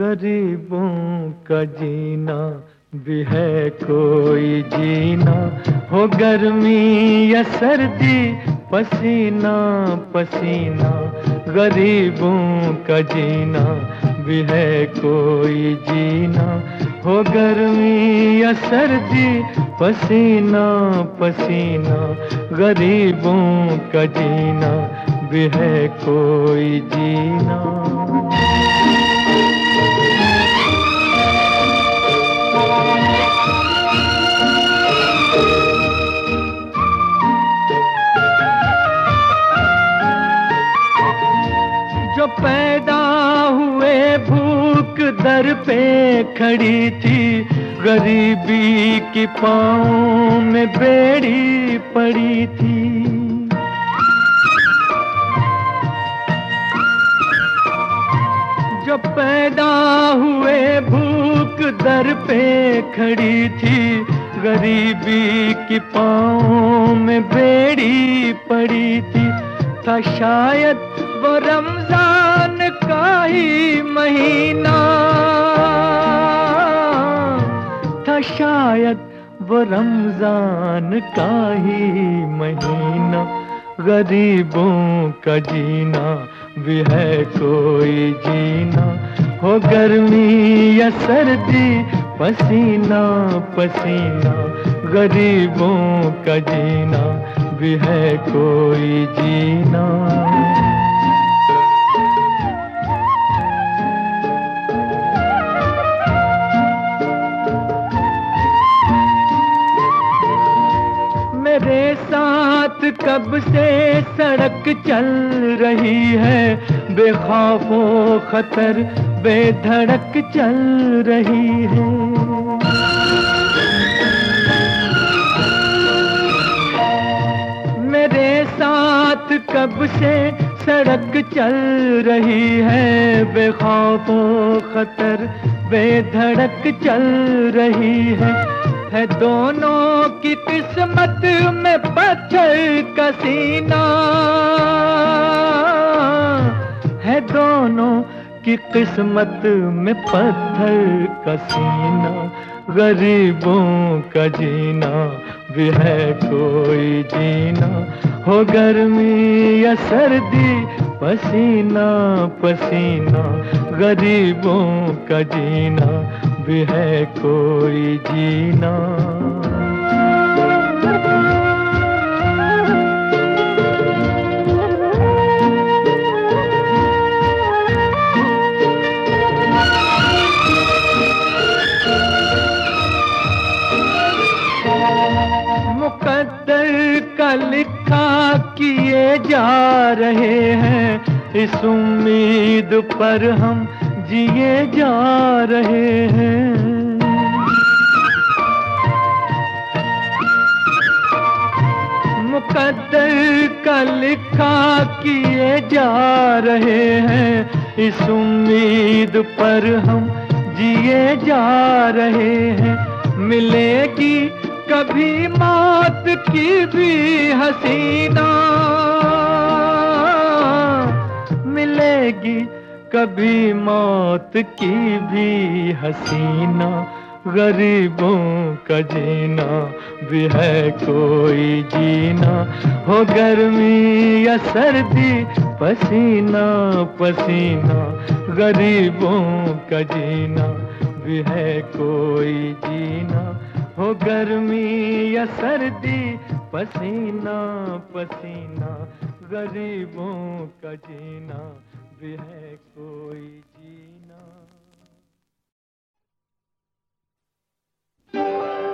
गरीबों का जीना भी है कोई जीना, हो गर्मी या सर्दी, पसीना पसीना। गरीबों का जीना भी है कोई जीना, हो गर्मी या सर्दी, पसीना पसीना। गरीबों का जीना भी है कोई जीना। जो पैदा हुए भूख दर पे खड़ी थी, गरीबी की पाँव में बेड़ी पड़ी थी। जो पैदा हुए भूख दर पे खड़ी थी, गरीबी की पाँव में बेड़ी पड़ी थी। था शायद वो रमजान का ही महीना, था शायद वो रमजान का ही महीना। गरीबों का जीना भी है कोई जीना, हो गर्मी या सर्दी, पसीना पसीना। गरीबों का जीना भी है कोई जीना। मेरे साथ कब से सड़क चल रही है, बेखौफो खतर बेधड़क चल रही है। मेरे साथ कब से सड़क चल रही है, बेखौफो खतर बेधड़क चल रही है दोनों की किस्मत में पत्थर का सीना, है दोनों की किस्मत में पत्थर का सीना। गरीबों का जीना भी है कोई जीना, हो गर्मी या सर्दी, पसीना पसीना। गरीबों का जीना भी है कोई जीना। मुकद्दर का लिखा किए जा रहे हैं, इस उम्मीद पर हम जिए जा रहे हैं। मुकद्दर का लिखा किए जा रहे हैं, इस उम्मीद पर हम जिए जा रहे हैं। मिलेगी कभी मौत की भी हसीना, मिलेगी कभी मौत की भी हसीना। गरीबों का जीना भी है कोई जीना, हो गर्मी या सर्दी, पसीना पसीना। गरीबों का जीना भी है कोई जीना, हो गर्मी या सर्दी, पसीना पसीना। गरीबों का जीना भी है कोई जीना।